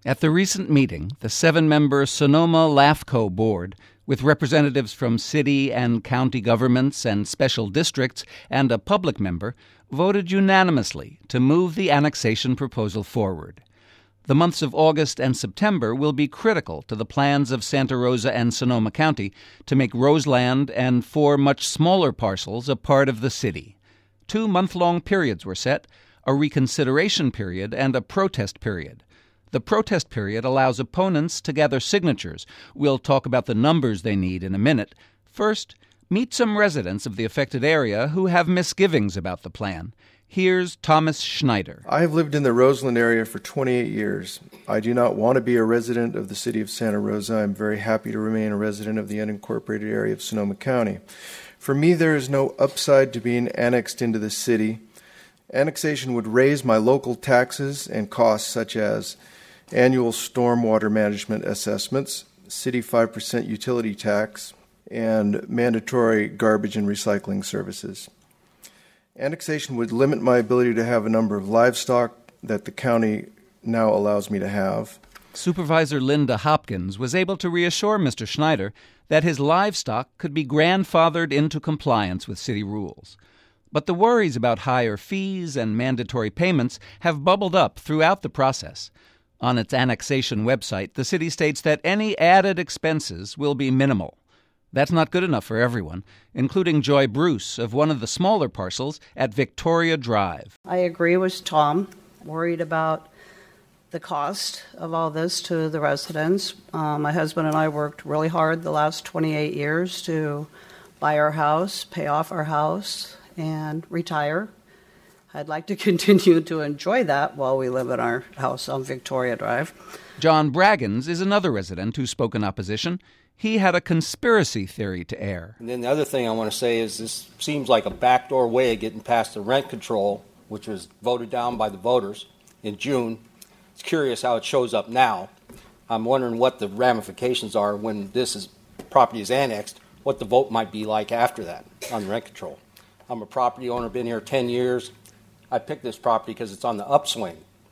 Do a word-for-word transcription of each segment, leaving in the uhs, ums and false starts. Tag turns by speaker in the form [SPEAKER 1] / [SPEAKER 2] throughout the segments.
[SPEAKER 1] At the recent meeting, the seven-member Sonoma-LAFCO board, with representatives from city and county governments and special districts and a public member, voted unanimously to move the annexation proposal forward. The months of August and September will be critical to the plans of Santa Rosa and Sonoma County to make Roseland and four much smaller parcels a part of the city. Two month-long periods were set, a reconsideration period and a protest period. The protest period allows opponents to gather signatures. We'll talk about the numbers they need in a minute. First, meet some residents of the affected area who have misgivings about the plan. Here's Thomas Schneider.
[SPEAKER 2] I have lived in the Roseland area for twenty-eight years. I do not want to be a resident of the city of Santa Rosa. I'm very happy to remain a resident of the unincorporated area of Sonoma County. For me, there is no upside to being annexed into the city. Annexation would raise my local taxes and costs such as annual stormwater management assessments, city five percent utility tax, and mandatory garbage and recycling services. Annexation would limit my ability to have a number of livestock that the county now allows me to have.
[SPEAKER 1] Supervisor Linda Hopkins was able to reassure Mister Schneider that his livestock could be grandfathered into compliance with city rules. But the worries about higher fees and mandatory payments have bubbled up throughout the process. On its annexation website, the city states that any added expenses will be minimal. That's not good enough for everyone, including Joy Bruce of one of the smaller parcels at Victoria Drive.
[SPEAKER 3] I agree with Tom, worried about the cost of all this to the residents. Um, my husband and I worked really hard the last twenty-eight years to buy our house, pay off our house, and retire. I'd like to continue to enjoy that while we live in our house on Victoria Drive.
[SPEAKER 1] John Braggins is another resident who spoke in opposition. He had a conspiracy theory to air.
[SPEAKER 4] And then the other thing I want to say is this seems like a backdoor way of getting past the rent control, which was voted down by the voters in June. It's curious how it shows up now. I'm wondering what the ramifications are when this is, property is annexed, what the vote might be like after that on rent control. I'm a property owner, been here ten years. I picked this property because it's on the upswing.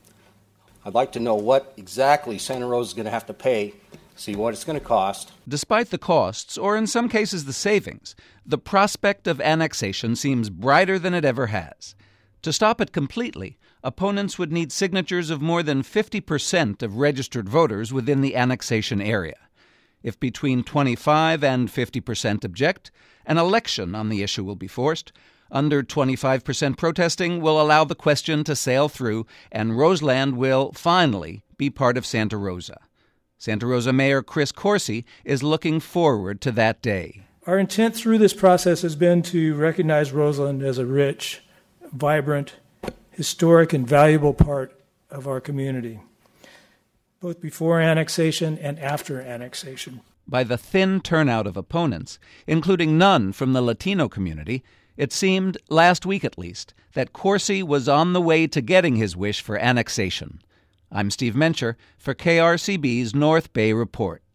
[SPEAKER 4] I'd like to know what exactly Santa Rosa is going to have to pay, see what it's going to cost.
[SPEAKER 1] Despite the costs, or in some cases the savings, the prospect of annexation seems brighter than it ever has. To stop it completely, opponents would need signatures of more than fifty percent of registered voters within the annexation area. If between twenty-five and fifty percent object, an election on the issue will be forced. Under twenty-five percent protesting will allow the question to sail through, and Roseland will finally be part of Santa Rosa. Santa Rosa Mayor Chris Coursey is looking forward to that day.
[SPEAKER 5] Our intent through this process has been to recognize Roseland as a rich, vibrant, historic, and valuable part of our community, both before annexation and after annexation.
[SPEAKER 1] By the thin turnout of opponents, including none from the Latino community, it seemed, last week at least, that Coursey was on the way to getting his wish for annexation. I'm Steve Mencher for K R C B's North Bay Report.